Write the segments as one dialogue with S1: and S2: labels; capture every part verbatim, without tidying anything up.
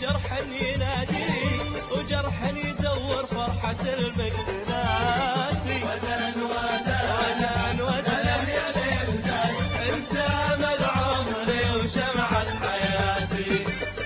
S1: جرح يناديك وجرح يدور فرحة المجدلاتي. ودن ودن ودن ودن يا ليل جاي انت امل عمري وشمعة حياتي.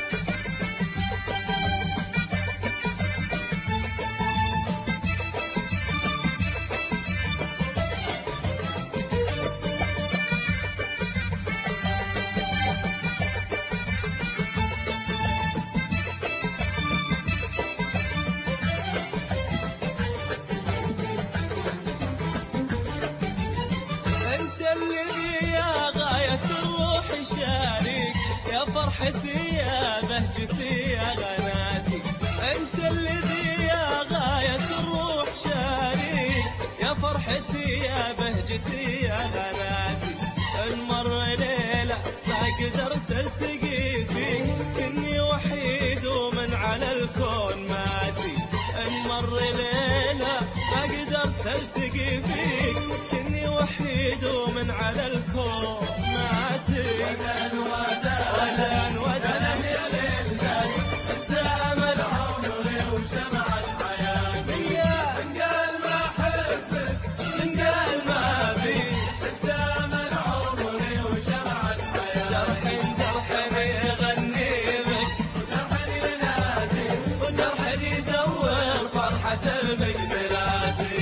S1: الذي يا غاية الروح شاريك يا فرحتي يا بهجتي يا غناتي. انت الذي يا غاية الروح شاريك يا فرحتي يا بهجتي يا غناتي. المر ليلة ما قدرت التقي فيك كني وحيد ومن على الكون ماتي. المر ليلة ما قدرت التقي فيك كني وحيد ومن على الكون ماتي. ودن ودن ودن ودن يا ليل جاي انت امل عمري وشمعة حياتي. من قال ما احبك من قال ما ابيك انت امل عمري وشمعة حياتي. جرح جرح يغني بك وجرح ينادي وجرح يدور فرحة المجدلاتي.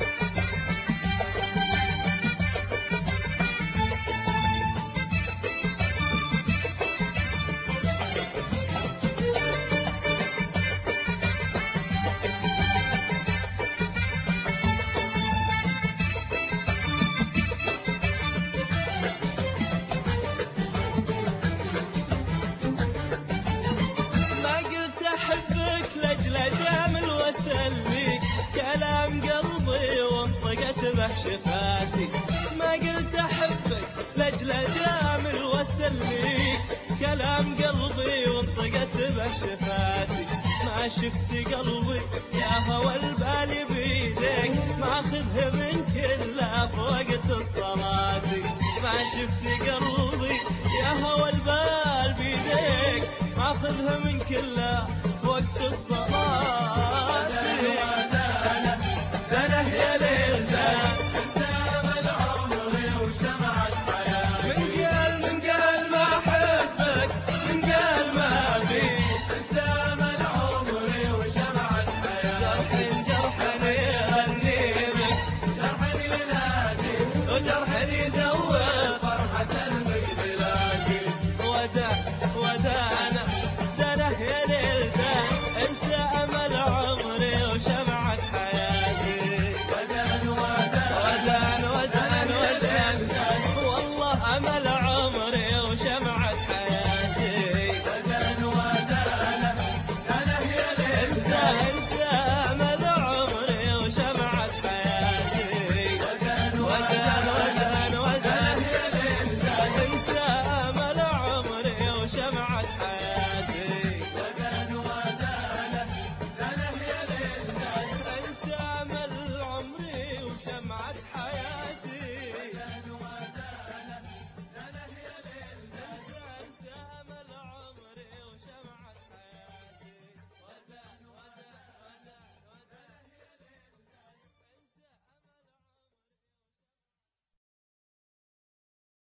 S1: جامل واسليك كلام قلبي وانطقت به شفاتي. ما قلت احبك لاجل جامل واسليك كلام قلبي وانطقت به شفاتي. ما شفت قلبي يا هوى البال بيديك ماخذه من كله في وقت الصلاة. ما شفت قلبي يا هوى البال بيديك ماخذه من كله